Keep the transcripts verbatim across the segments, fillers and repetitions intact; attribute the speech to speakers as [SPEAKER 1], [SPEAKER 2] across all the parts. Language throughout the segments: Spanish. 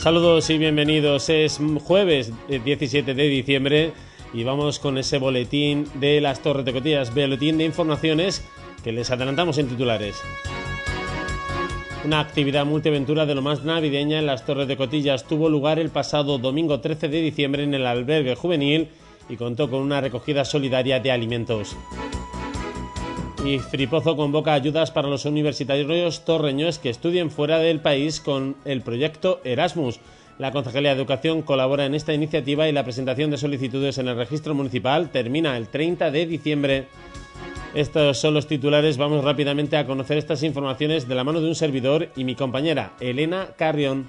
[SPEAKER 1] Saludos y bienvenidos. Es jueves diecisiete de diciembre y vamos con ese boletín de las Torres de Cotillas, boletín de informaciones que les adelantamos en titulares. Una actividad multiaventura de lo más navideña en las Torres de Cotillas tuvo lugar el pasado domingo trece de diciembre en el albergue juvenil y contó con una recogida solidaria de alimentos. Y Fripozo convoca ayudas para los universitarios torreños que estudien fuera del país con el proyecto Erasmus. La Concejalía de Educación colabora en esta iniciativa y la presentación de solicitudes en el registro municipal termina el treinta de diciembre. Estos son los titulares. Vamos rápidamente a conocer estas informaciones de la mano de un servidor y mi compañera Elena Carrión.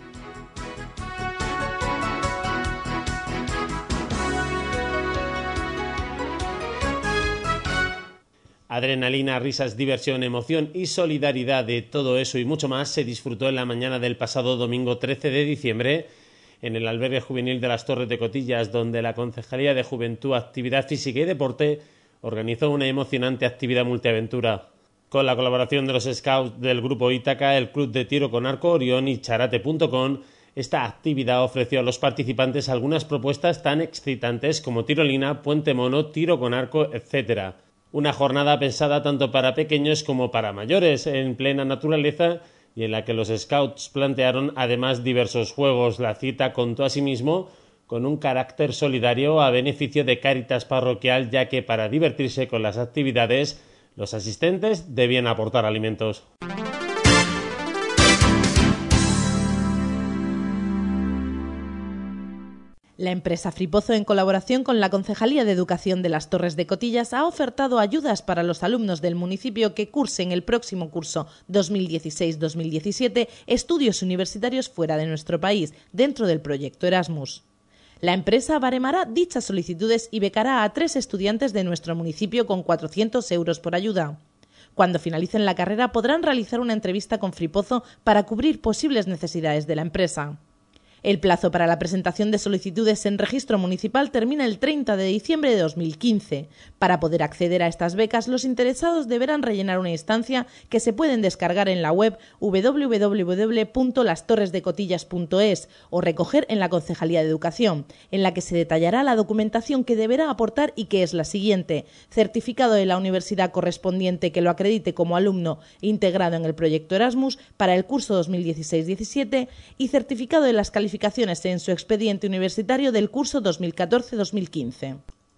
[SPEAKER 1] Adrenalina, risas, diversión, emoción y solidaridad, de todo eso y mucho más se disfrutó en la mañana del pasado domingo trece de diciembre en el albergue juvenil de las Torres de Cotillas, donde la Concejalía de Juventud, Actividad Física y Deporte organizó una emocionante actividad multiaventura. Con la colaboración de los Scouts del Grupo Ítaca, el Club de Tiro con Arco Orión y Charate punto com, esta actividad ofreció a los participantes algunas propuestas tan excitantes como tirolina, puente mono, tiro con arco, etcétera. Una jornada pensada tanto para pequeños como para mayores, en plena naturaleza, y en la que los Scouts plantearon además diversos juegos. La cita contó asimismo con un carácter solidario a beneficio de Cáritas Parroquial, ya que para divertirse con las actividades, los asistentes debían aportar alimentos.
[SPEAKER 2] La empresa Fripozo, en colaboración con la Concejalía de Educación de las Torres de Cotillas, ha ofertado ayudas para los alumnos del municipio que cursen el próximo curso dos mil dieciséis dos mil diecisiete estudios universitarios fuera de nuestro país, dentro del proyecto Erasmus. La empresa baremará dichas solicitudes y becará a tres estudiantes de nuestro municipio con cuatrocientos euros por ayuda. Cuando finalicen la carrera podrán realizar una entrevista con Fripozo para cubrir posibles necesidades de la empresa. El plazo para la presentación de solicitudes en registro municipal termina el treinta de diciembre de dos mil quince. Para poder acceder a estas becas, los interesados deberán rellenar una instancia que se pueden descargar en la web doble u doble u doble u punto las torres de cotillas punto es o recoger en la Concejalía de Educación, en la que se detallará la documentación que deberá aportar y que es la siguiente: certificado de la universidad correspondiente que lo acredite como alumno integrado en el proyecto Erasmus para el curso dos mil dieciséis diecisiete y certificado de las calificaciones en su expediente universitario del curso dos mil catorce dos mil quince.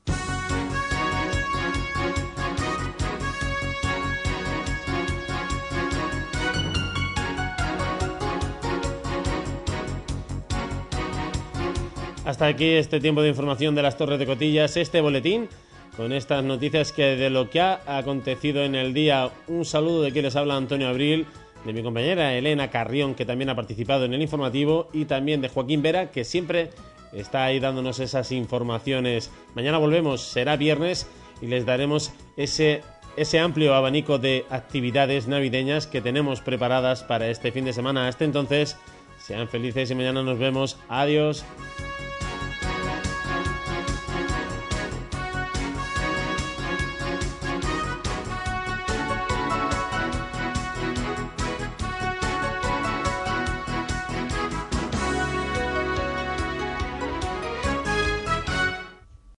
[SPEAKER 1] Hasta aquí este tiempo de información de las Torres de Cotillas, este boletín con estas noticias que de lo que ha acontecido en el día. Un saludo de quien les habla, Antonio Abril, de mi compañera Elena Carrión, que también ha participado en el informativo, y también de Joaquín Vera, que siempre está ahí dándonos esas informaciones. Mañana volvemos, será viernes, y les daremos ese, ese amplio abanico de actividades navideñas que tenemos preparadas para este fin de semana. Hasta entonces, sean felices y mañana nos vemos. Adiós.